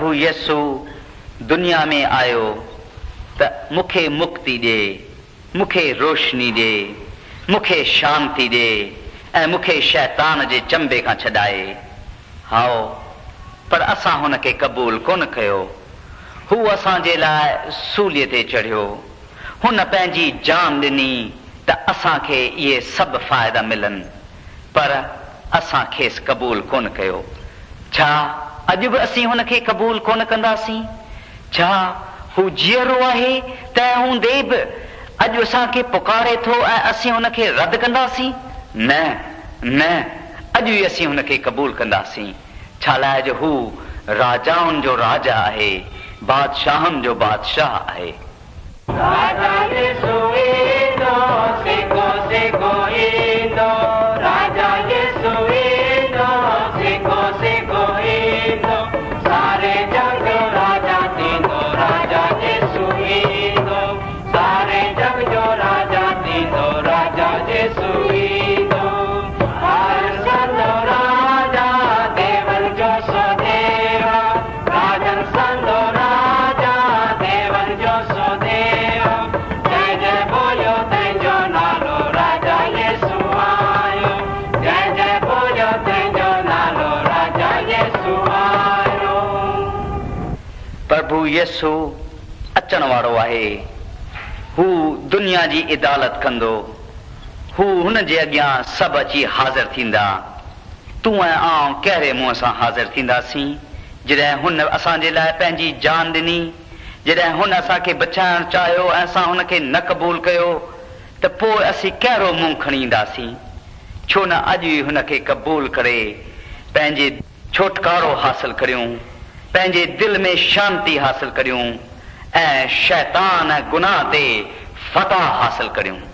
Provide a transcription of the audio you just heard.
प्रभु यसु दुनिया में आयो त मूंखे मुक्ति ॾे, मूंखे रोशनी ॾे, मूंखे शांति ॾे ऐं मूंखे शैतान जे चंबे खां छॾाए। हाओ, पर असां हुन खे क़बूल कोन कयो। हू असांजे लाइ सूलीअ ते चढ़ियो, हुन पंहिंजी जान ॾिनी त असांखे इहे सभु फ़ाइदा मिलनि, पर असां खेसि क़बूल कोन कयो। छा अॼु बि असीं हुन खे क़बूल कोन कंदासीं? छा हू जीअरो आहे तंहिं हूंदे बि अॼु असांखे पुकारे थो ऐं असीं हुन खे रद्द कंदासीं? न न, अॼु ई असीं हुन खे क़बूल कंदासीं। छा लाइ जो हू राजाउनि जो राजा आहे, बादशाहनि जो बादशाह आहे। प्रभु यसु अचण वारो आहे। हू दुनिया जी इदालत कंदो। हू हुन जे अॻियां सभु अची हाज़िर थींदा। तूं ऐं आउं कहिड़े मुंहं सां हाज़िर थींदासीं? जॾहिं हुन असांजे लाइ पंहिंजी जान ॾिनी, जॾहिं हुन असांखे बचाइण चाहियो ऐं असां हुन खे न क़बूल कयो, त पोइ असीं कहिड़ो मुंहुं खणी ईंदासीं? छो न अॼु ई हुन खे क़बूल करे पंहिंजे छुटकारो हासिल करियूं, पंहिंजे दिल में शांती हासिल करियूं ऐं शैतान ऐं गुनाह ते फतह हासिल करियूं।